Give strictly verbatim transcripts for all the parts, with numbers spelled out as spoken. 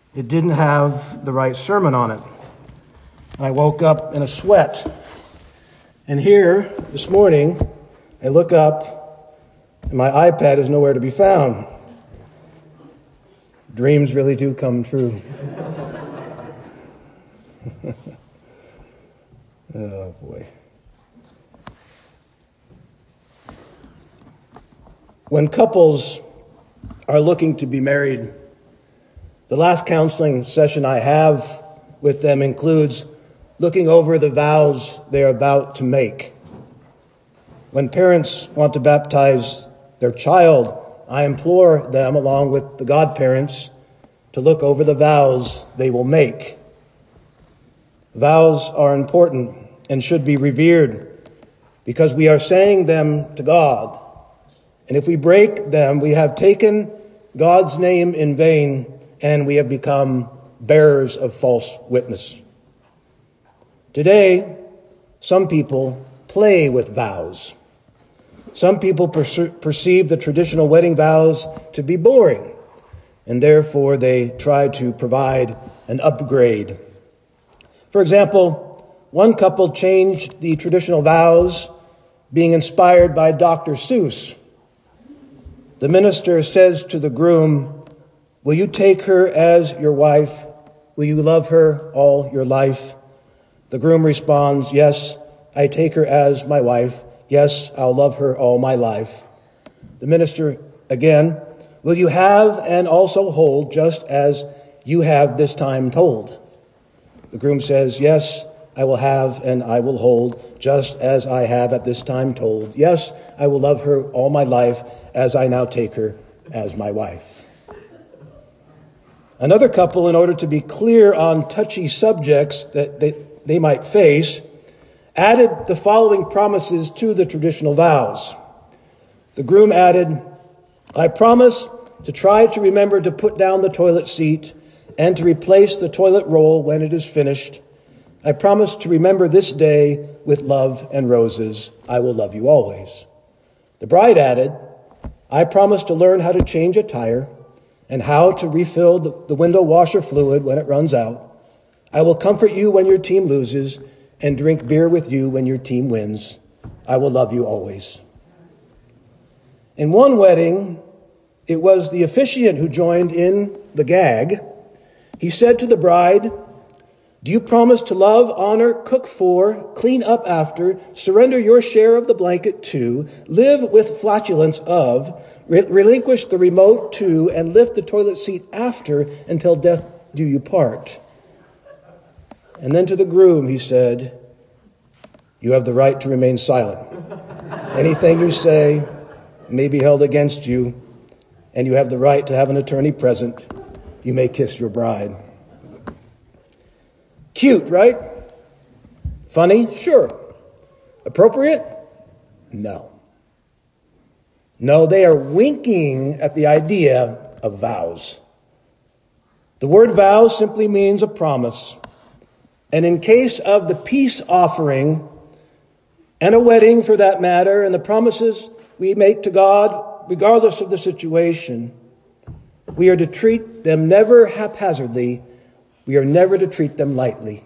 It didn't have the right sermon on it. And I woke up in a sweat. And here, this morning, I look up, and my iPad is nowhere to be found. Dreams really do come true. Oh, boy. When couples are looking to be married, the last counseling session I have with them includes looking over the vows they are about to make. When parents want to baptize their child, I implore them, along with the godparents, to look over the vows they will make. Vows are important and should be revered because we are saying them to God. And if we break them, we have taken God's name in vain and we have become bearers of false witness. Today, some people play with vows. Some people perce- perceive the traditional wedding vows to be boring, and therefore they try to provide an upgrade. For example, one couple changed the traditional vows, being inspired by Doctor Seuss. The minister says to the groom, "Will you take her as your wife? Will you love her all your life?" The groom responds, "Yes, I take her as my wife. Yes, I'll love her all my life." The minister again, "Will you have and also hold just as you have this time told?" The groom says, "Yes, I will have and I will hold just as I have at this time told. Yes, I will love her all my life as I now take her as my wife." Another couple, in order to be clear on touchy subjects that they, they might face, added the following promises to the traditional vows. The groom added, "I promise to try to remember to put down the toilet seat and to replace the toilet roll when it is finished. I promise to remember this day with love and roses. I will love you always." The bride added, "I promise to learn how to change a tire and how to refill the, the window washer fluid when it runs out. I will comfort you when your team loses and drink beer with you when your team wins. I will love you always." In one wedding, it was the officiant who joined in the gag. He said to the bride, "Do you promise to love, honor, cook for, clean up after, surrender your share of the blanket to, live with flatulence of, re- relinquish the remote to, and lift the toilet seat after until death do you part?" And then to the groom he said, "You have the right to remain silent. Anything you say may be held against you, and you have the right to have an attorney present. You may kiss your bride." Cute, right? Funny? Sure. Appropriate? No. No, they are winking at the idea of vows. The word vow simply means a promise. And in case of the peace offering, and a wedding for that matter, and the promises we make to God, regardless of the situation, we are to treat them never haphazardly. We are never to treat them lightly.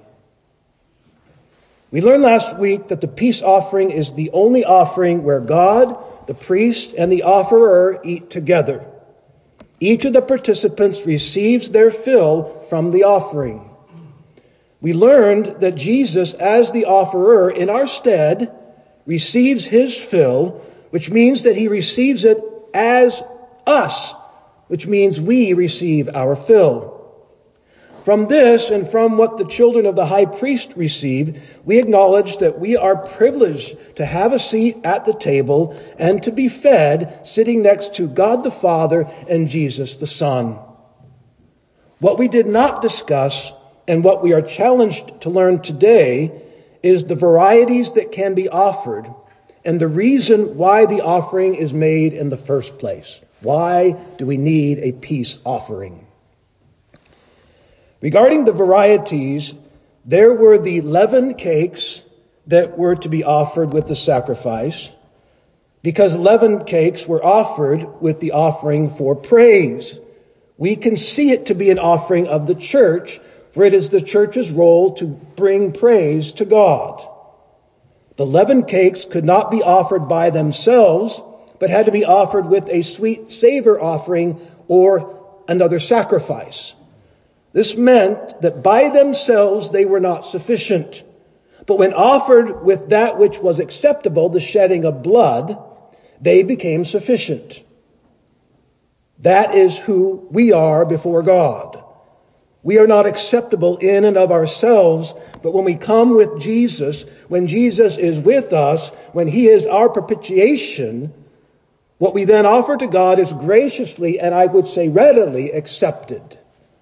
We learned last week that the peace offering is the only offering where God, the priest, and the offerer eat together. Each of the participants receives their fill from the offering. We learned that Jesus, as the offerer in our stead, receives his fill, which means that he receives it as us, which means we receive our fill. From this and from what the children of the high priest receive, we acknowledge that we are privileged to have a seat at the table and to be fed sitting next to God the Father and Jesus the Son. What we did not discuss and what we are challenged to learn today is the varieties that can be offered and the reason why the offering is made in the first place. Why do we need a peace offering? Regarding the varieties, there were the leavened cakes that were to be offered with the sacrifice, because leavened cakes were offered with the offering for praise, we can see it to be an offering of the church, for it is the church's role to bring praise to God. The leavened cakes could not be offered by themselves, but had to be offered with a sweet savor offering or another sacrifice. This meant that by themselves they were not sufficient. But when offered with that which was acceptable, the shedding of blood, they became sufficient. That is who we are before God. We are not acceptable in and of ourselves, but when we come with Jesus, when Jesus is with us, when he is our propitiation, what we then offer to God is graciously, and I would say readily, accepted.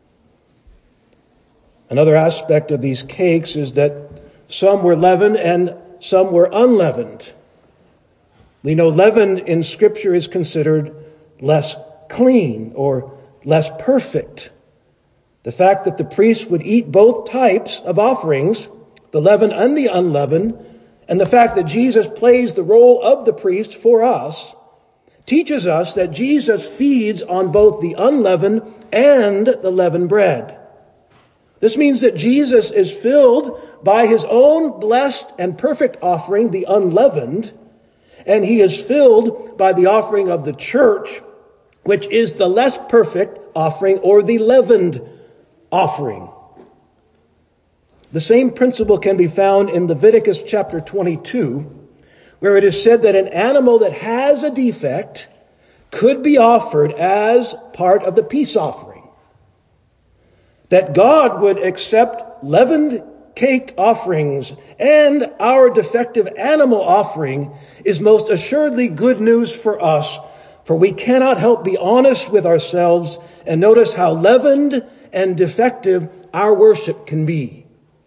Another aspect of these cakes is that some were leavened and some were unleavened. We know leaven in Scripture is considered less clean or less perfect. The fact that the priest would eat both types of offerings, the leavened and the unleavened, and the fact that Jesus plays the role of the priest for us, teaches us that Jesus feeds on both the unleavened and the leavened bread. This means that Jesus is filled by his own blessed and perfect offering, the unleavened, and he is filled by the offering of the church, which is the less perfect offering or the leavened offering. The same principle can be found in Leviticus chapter twenty-two, where it is said that an animal that has a defect could be offered as part of the peace offering. That God would accept leavened cake offerings and our defective animal offering is most assuredly good news for us, for we cannot help be honest with ourselves and notice how leavened and defective our worship can be.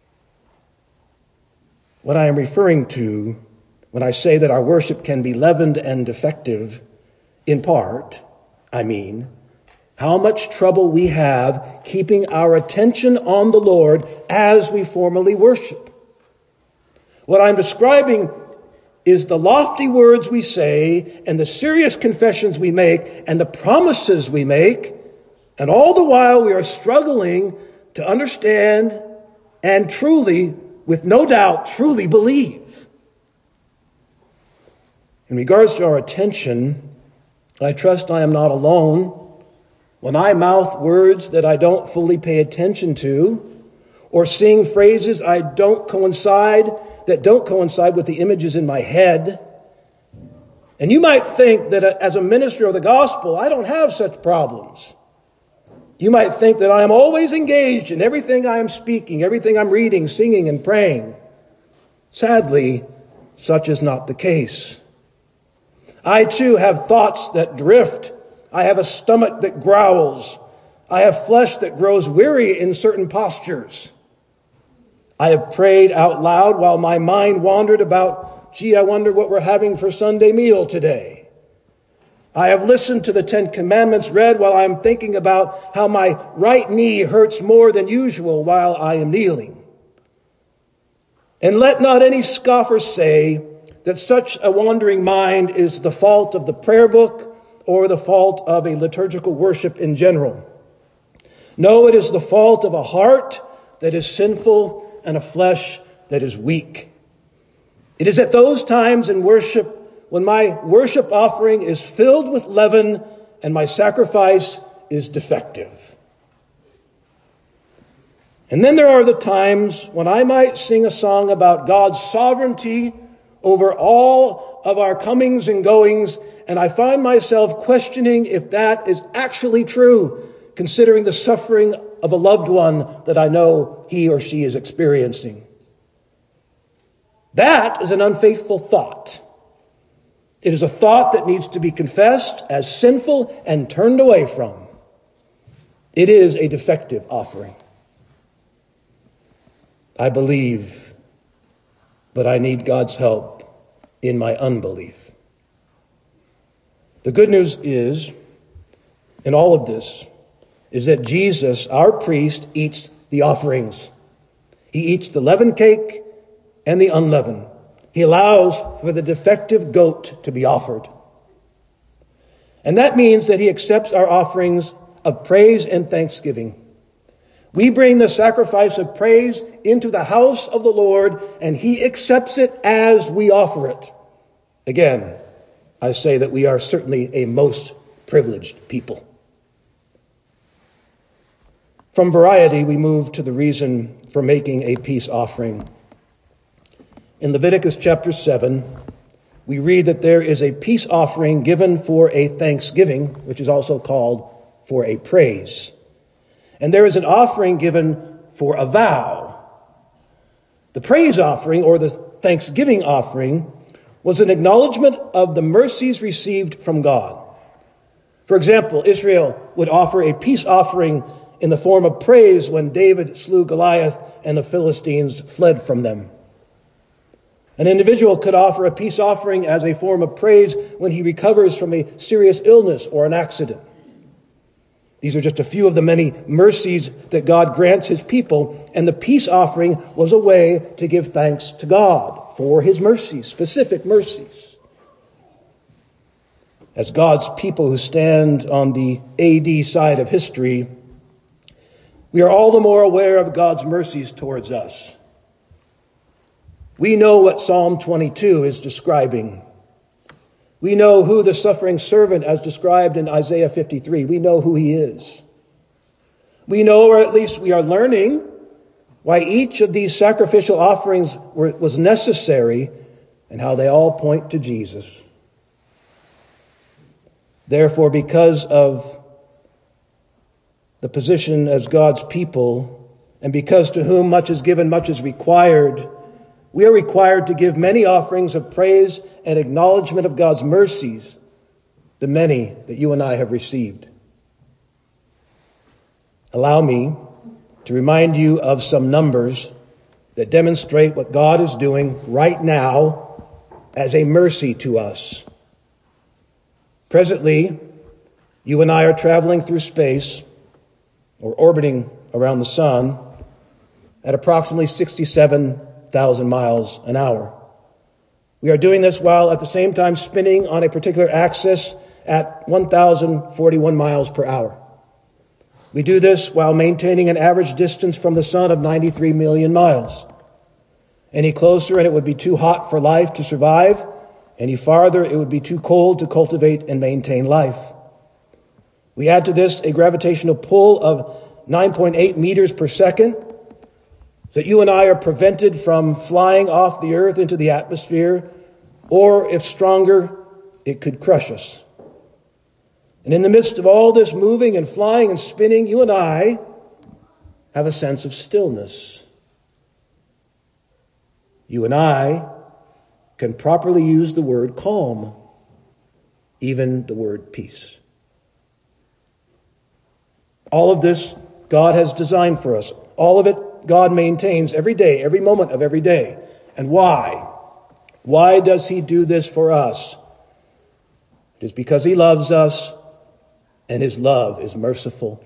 What I am referring to when I say that our worship can be leavened and defective, in part, I mean, how much trouble we have keeping our attention on the Lord as we formally worship. What I'm describing is the lofty words we say and the serious confessions we make and the promises we make, and all the while we are struggling to understand and truly, with no doubt, truly believe. In regards to our attention, I trust I am not alone when I mouth words that I don't fully pay attention to, or sing phrases I don't coincide, that don't coincide with the images in my head. And you might think that as a minister of the gospel, I don't have such problems. You might think that I am always engaged in everything I am speaking, everything I'm reading, singing, and praying. Sadly, such is not the case. I too have thoughts that drift. I have a stomach that growls. I have flesh that grows weary in certain postures. I have prayed out loud while my mind wandered about, gee, I wonder what we're having for Sunday meal today. I have listened to the Ten Commandments read while I'm thinking about how my right knee hurts more than usual while I am kneeling. And let not any scoffer say that such a wandering mind is the fault of the prayer book or the fault of a liturgical worship in general. No, it is the fault of a heart that is sinful and a flesh that is weak. It is at those times in worship when my worship offering is filled with leaven and my sacrifice is defective. And then there are the times when I might sing a song about God's sovereignty over all of our comings and goings, and I find myself questioning if that is actually true, considering the suffering of a loved one that I know he or she is experiencing. That is an unfaithful thought. It is a thought that needs to be confessed as sinful and turned away from. It is a defective offering. I believe, but I need God's help in my unbelief. The good news is, in all of this, is that Jesus, our priest, eats the offerings. He eats the leavened cake and the unleavened. He allows for the defective goat to be offered. And that means that he accepts our offerings of praise and thanksgiving. We bring the sacrifice of praise into the house of the Lord, and he accepts it as we offer it. Again, I say that we are certainly a most privileged people. From variety, we move to the reason for making a peace offering. In Leviticus chapter seven, we read that there is a peace offering given for a thanksgiving, which is also called for a praise. And there is an offering given for a vow. The praise offering, or the thanksgiving offering, was an acknowledgement of the mercies received from God. For example, Israel would offer a peace offering in the form of praise when David slew Goliath and the Philistines fled from them. An individual could offer a peace offering as a form of praise when he recovers from a serious illness or an accident. These are just a few of the many mercies that God grants his people, and the peace offering was a way to give thanks to God for his mercies, specific mercies. As God's people who stand on the A D side of history, we are all the more aware of God's mercies towards us. We know what Psalm twenty-two is describing. We know who the suffering servant, as described in Isaiah fifty-three, we know who he is. We know, or at least we are learning, why each of these sacrificial offerings were, was necessary and how they all point to Jesus. Therefore, because of the position as God's people, and because to whom much is given, much is required, we are required to give many offerings of praise and acknowledgement of God's mercies, the many that you and I have received. Allow me to remind you of some numbers that demonstrate what God is doing right now as a mercy to us. Presently, you and I are traveling through space, or orbiting around the sun, at approximately sixty-seven thousand miles an hour. We are doing this while at the same time spinning on a particular axis at one thousand forty-one miles per hour. We do this while maintaining an average distance from the sun of ninety-three million miles. Any closer and it would be too hot for life to survive. Any farther, it would be too cold to cultivate and maintain life. We add to this a gravitational pull of nine point eight meters per second, so that you and I are prevented from flying off the earth into the atmosphere, or if stronger, it could crush us. And in the midst of all this moving and flying and spinning, you and I have a sense of stillness. You and I can properly use the word calm, even the word peace. All of this God has designed for us. All of it God maintains every day, every moment of every day. And why? Why does he do this for us? It is because he loves us, and his love is merciful.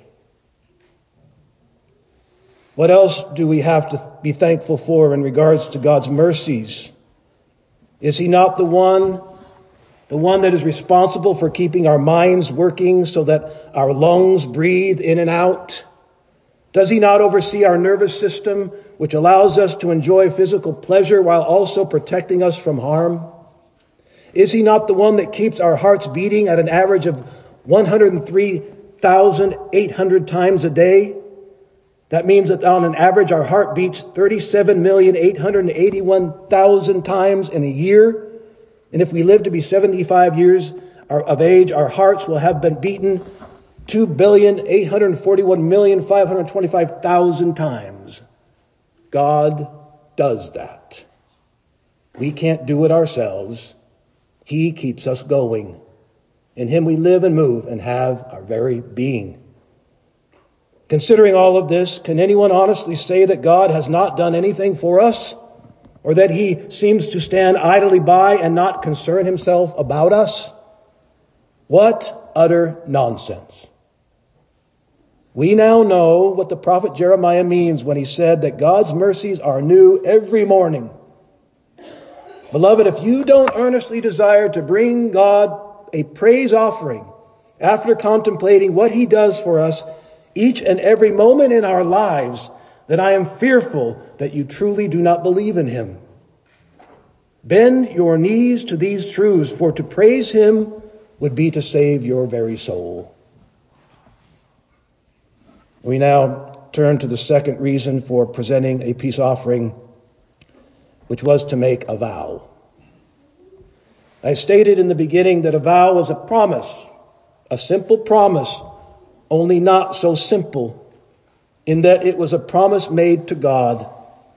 What else do we have to be thankful for in regards to God's mercies? Is he not the one, the one that is responsible for keeping our minds working so that our lungs breathe in and out? Does he not oversee our nervous system, which allows us to enjoy physical pleasure while also protecting us from harm? Is he not the one that keeps our hearts beating at an average of one hundred three thousand eight hundred times a day? That means that on an average, our heart beats thirty-seven million eight hundred eighty-one thousand times in a year. And if we live to be seventy-five years of age, our hearts will have been beaten two billion eight hundred forty-one million five hundred twenty-five thousand times. God does that. We can't do it ourselves. He keeps us going. In him we live and move and have our very being. Considering all of this, can anyone honestly say that God has not done anything for us? Or that he seems to stand idly by and not concern himself about us? What utter nonsense. We now know what the prophet Jeremiah means when he said that God's mercies are new every morning. Beloved, if you don't earnestly desire to bring God a praise offering after contemplating what he does for us each and every moment in our lives, that I am fearful that you truly do not believe in him. Bend your knees to these truths, for to praise him would be to save your very soul. We now turn to the second reason for presenting a peace offering, which was to make a vow. I stated in the beginning that a vow was a promise, a simple promise, only not so simple, in that it was a promise made to God.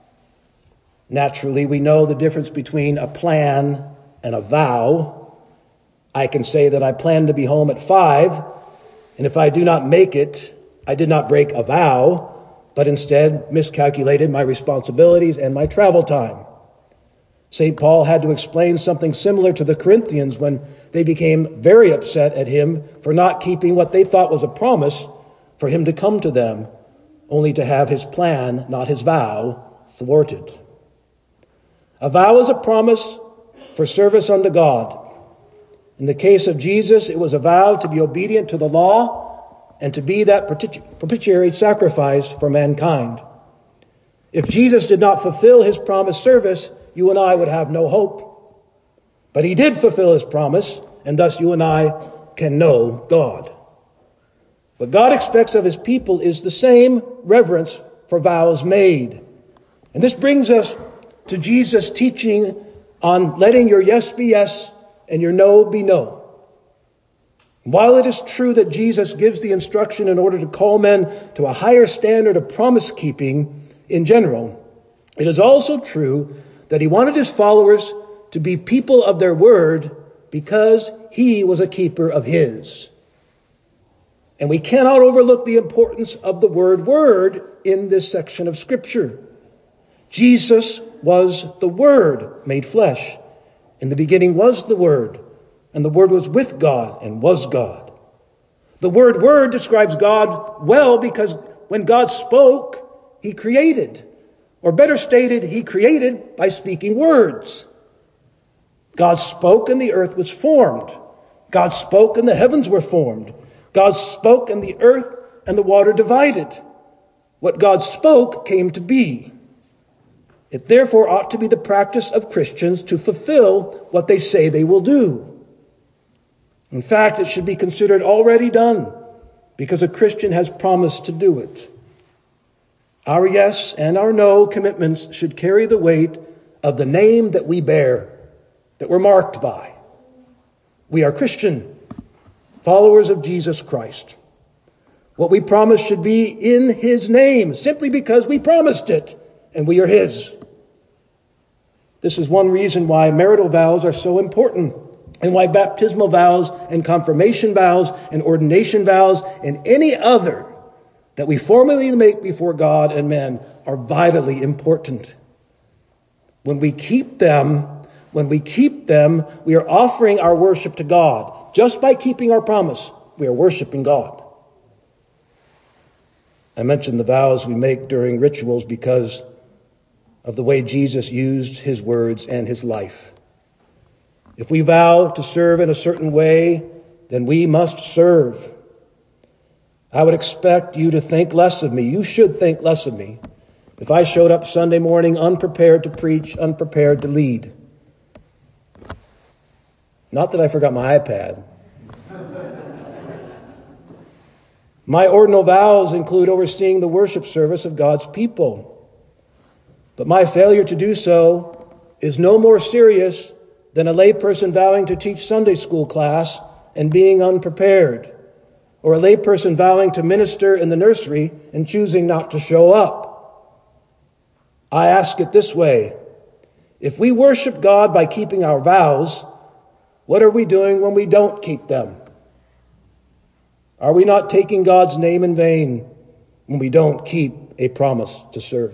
Naturally, we know the difference between a plan and a vow. I can say that I plan to be home at five, and if I do not make it, I did not break a vow, but instead miscalculated my responsibilities and my travel time. Saint Paul had to explain something similar to the Corinthians when they became very upset at him for not keeping what they thought was a promise for him to come to them, only to have his plan, not his vow, thwarted. A vow is a promise for service unto God. In the case of Jesus, it was a vow to be obedient to the law and to be that propitiatory sacrifice for mankind. If Jesus did not fulfill his promised service, you and I would have no hope. But he did fulfill his promise, and thus you and I can know God. What God expects of his people is the same reverence for vows made. And this brings us to Jesus' teaching on letting your yes be yes and your no be no. While it is true that Jesus gives the instruction in order to call men to a higher standard of promise keeping in general, it is also true that he wanted his followers to be people of their word because he was a keeper of his. And we cannot overlook the importance of the word word in this section of Scripture. Jesus was the Word made flesh. In the beginning was the Word, and the Word was with God and was God. The word word describes God well because when God spoke, he created. Or better stated, he created by speaking words. God spoke and the earth was formed. God spoke and the heavens were formed. God spoke and the earth and the water divided. What God spoke came to be. It therefore ought to be the practice of Christians to fulfill what they say they will do. In fact, it should be considered already done because a Christian has promised to do it. Our yes and our no commitments should carry the weight of the name that we bear, that we're marked by. We are Christian, followers of Jesus Christ. What we promise should be in his name, simply because we promised it, and we are his. This is one reason why marital vows are so important, and why baptismal vows and confirmation vows and ordination vows and any other that we formally make before God and men are vitally important. When we keep them, when we keep them, we are offering our worship to God. Just by keeping our promise, we are worshiping God. I mentioned the vows we make during rituals because of the way Jesus used his words and his life. If we vow to serve in a certain way, then we must serve. I would expect you to think less of me. You should think less of me if I showed up Sunday morning unprepared to preach, unprepared to lead. Not that I forgot my iPad. My ordinal vows include overseeing the worship service of God's people. But my failure to do so is no more serious than a layperson vowing to teach Sunday school class and being unprepared, or a layperson vowing to minister in the nursery and choosing not to show up. I ask it this way: if we worship God by keeping our vows, what are we doing when we don't keep them? Are we not taking God's name in vain when we don't keep a promise to serve?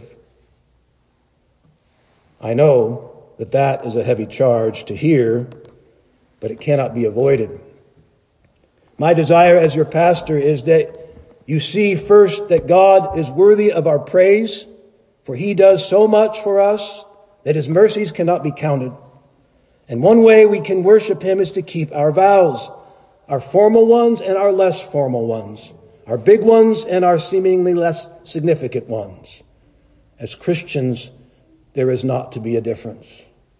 I know that that is a heavy charge to hear, but it cannot be avoided. My desire as your pastor is that you see first that God is worthy of our praise, for he does so much for us that his mercies cannot be counted. And one way we can worship him is to keep our vows. our formal ones and our less formal ones, our big ones and our seemingly less significant ones. As Christians, there is not to be a difference.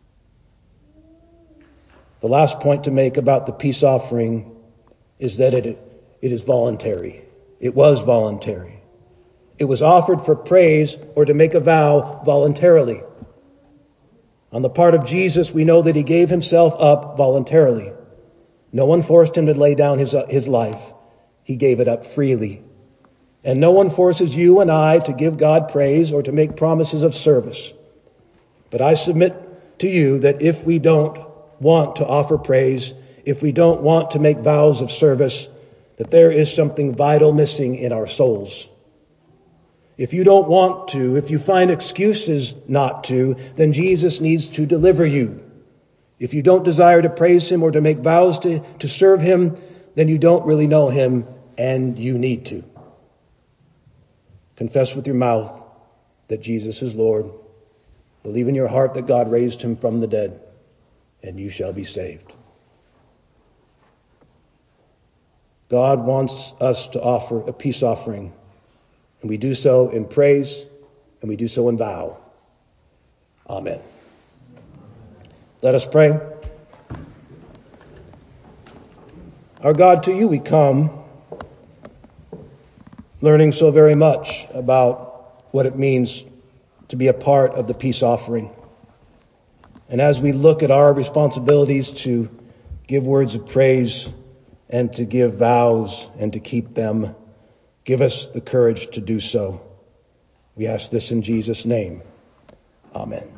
The last point to make about the peace offering is that it, it is voluntary. It was voluntary. It was offered for praise or to make a vow voluntarily. On the part of Jesus, we know that he gave himself up voluntarily. No one forced him to lay down his, his life. He gave it up freely. And no one forces you and I to give God praise or to make promises of service. But I submit to you that if we don't want to offer praise, if we don't want to make vows of service, that there is something vital missing in our souls. If you don't want to, if you find excuses not to, then Jesus needs to deliver you. If you don't desire to praise him or to make vows to, to serve him, then you don't really know him, and you need to. Confess with your mouth that Jesus is Lord. Believe in your heart that God raised him from the dead, and you shall be saved. God wants us to offer a peace offering, and we do so in praise, and we do so in vow. Amen. Let us pray. Our God, to you we come, learning so very much about what it means to be a part of the peace offering. And as we look at our responsibilities to give words of praise and to give vows and to keep them, give us the courage to do so. We ask this in Jesus' name. Amen.